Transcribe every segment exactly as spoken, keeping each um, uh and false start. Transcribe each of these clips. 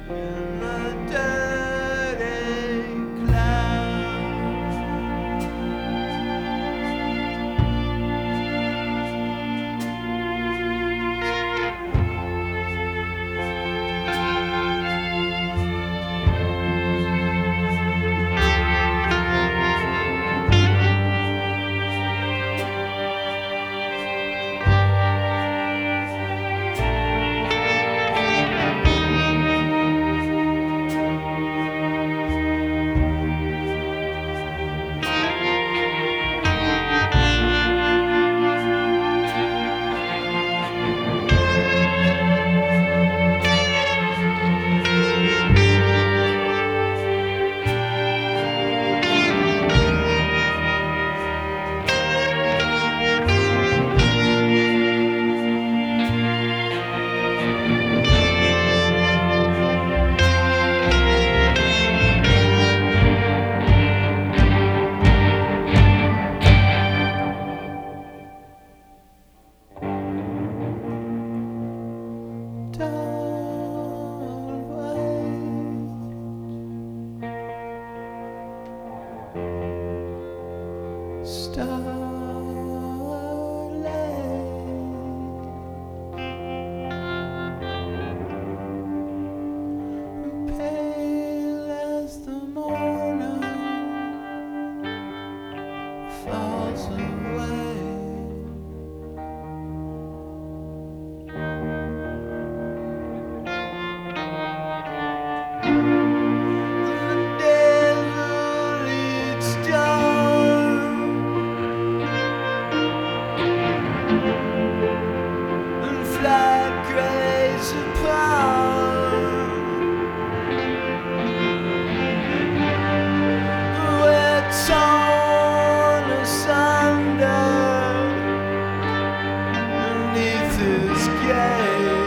in the dirty clouds. Pale as the morning falls away. The desert leads down, and flag grays apart. We're torn asunder beneath his gaze.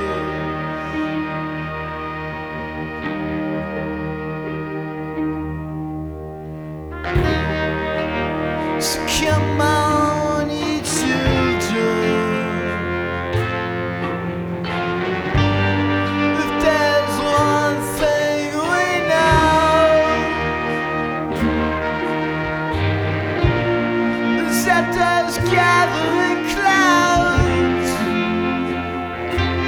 So come on, you children, if there's one thing we know, it's that there's gathering clouds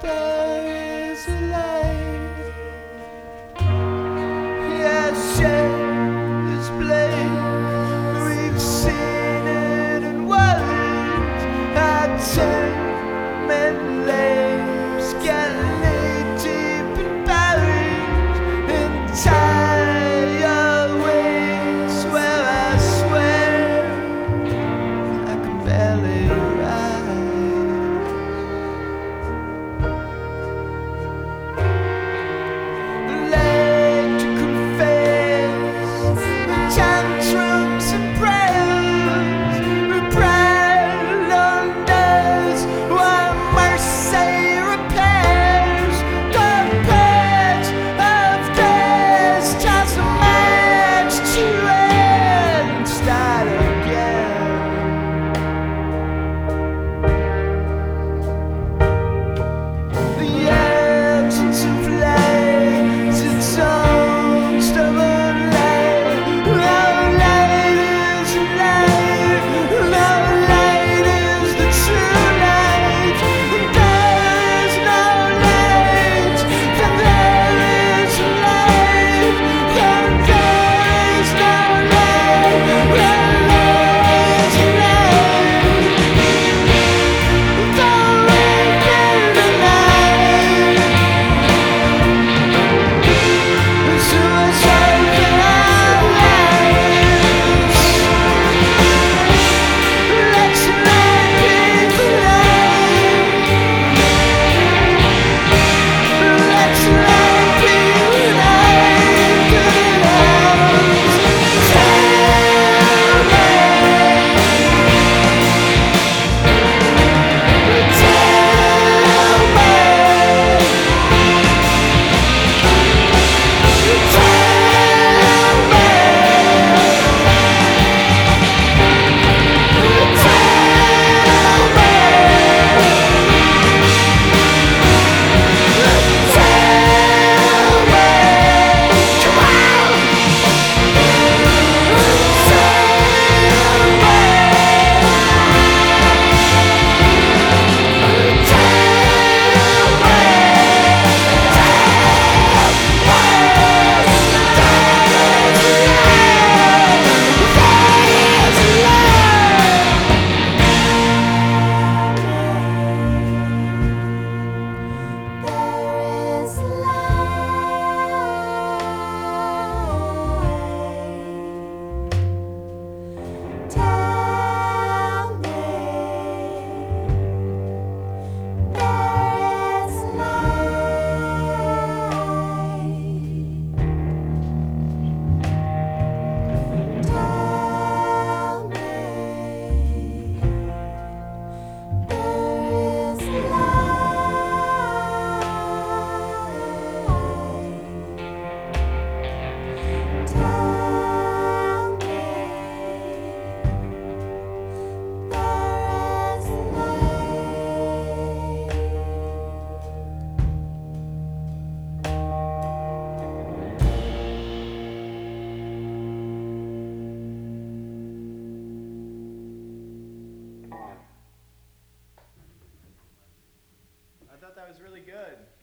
there is a light. Yes, shade is blade. We've seen it in words. I turn men lames get laid deep and buried in tired ways where I swear I can barely rise. Led to confess tantrums and prayers, repressed unders while mercy repairs the patch of death. Just a match to end and start again. The absence of light, its own stubborn light. Our light is light, our light is the true light. There is no light, then there is light. Then there is no light, then there is light. Don't wake in the night. Suicide in our lives. Let your light be the light. Let your light be the light that helps. Tell I thought that was really good.